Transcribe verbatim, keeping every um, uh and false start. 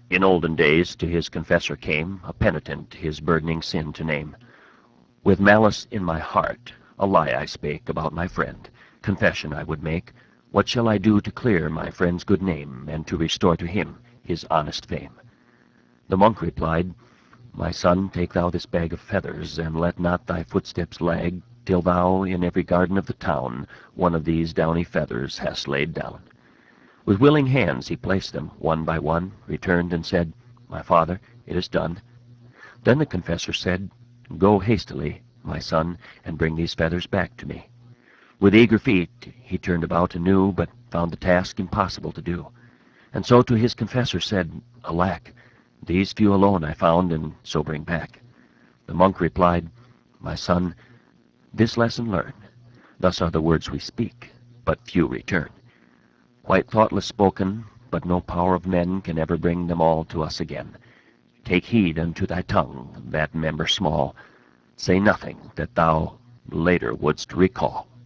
In olden days to his confessor came a penitent his burdening sin to name. With malice in my heart, a lie I spake about my friend. Confession I would make. What shall I do to clear my friend's good name, and to restore to him his honest fame? The monk replied, My son, take thou this bag of feathers, and let not thy footsteps lag, till thou in every garden of the town one of these downy feathers hast laid down. With willing hands he placed them, one by one, returned and said, My father, it is done. Then the confessor said, Go hastily, my son, and bring these feathers back to me. With eager feet he turned about anew, but found the task impossible to do. And so to his confessor said, Alack, these few alone I found, and so bring back. The monk replied, My son, this lesson learn. Thus are the words we speak, but few return. Quite thoughtless spoken, but no power of men can ever bring them all to us again. Take heed unto thy tongue, that member small. Say nothing that thou later wouldst recall.